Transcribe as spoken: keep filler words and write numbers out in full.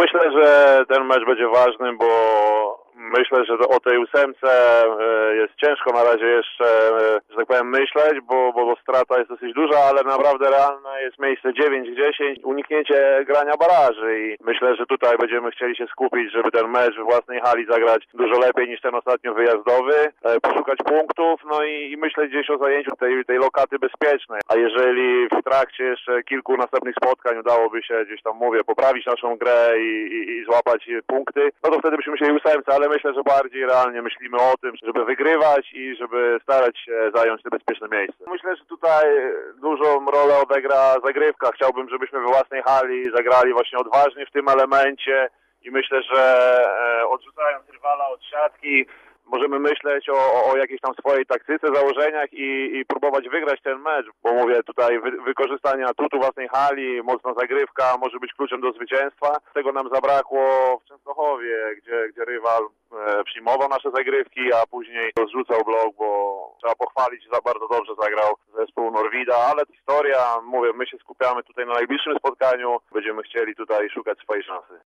Myślę, że ten mecz będzie ważny, bo myślę, że o tej ósemce jest ciężko na razie jeszcze, że tak powiem, myśleć, bo, bo, bo strata jest dosyć duża, ale naprawdę realne jest miejsce dziewięć dziesięć, uniknięcie grania baraży i myślę, że tutaj będziemy chcieli się skupić, żeby ten mecz w własnej hali zagrać dużo lepiej niż ten ostatnio wyjazdowy, poszukać punktów, no i, i myśleć gdzieś o zajęciu tej, tej lokaty bezpiecznej, a jeżeli w trakcie jeszcze kilku następnych spotkań udałoby się gdzieś tam, mówię, poprawić naszą grę i, i, i złapać punkty, no to wtedy byśmy musieli ósemce, ale myślę, że bardziej realnie myślimy o tym, żeby wygrywać i żeby starać się zająć te bezpieczne miejsce. Myślę, że tutaj dużą rolę odegra zagrywka. Chciałbym, żebyśmy we własnej hali zagrali właśnie odważnie w tym elemencie i myślę, że odrzucając rywala od siatki, możemy myśleć o, o, o jakiejś tam swojej taktyce, założeniach i, i próbować wygrać ten mecz, bo mówię tutaj wy, wykorzystanie atutu własnej hali, mocna zagrywka może być kluczem do zwycięstwa. Tego nam zabrakło w Częstochowie, gdzie, gdzie rywal e, przyjmował nasze zagrywki, a później rozrzucał blok, bo trzeba pochwalić, za bardzo dobrze zagrał zespół Norwida, ale historia, mówię, my się skupiamy tutaj na najbliższym spotkaniu, będziemy chcieli tutaj szukać swojej szansy.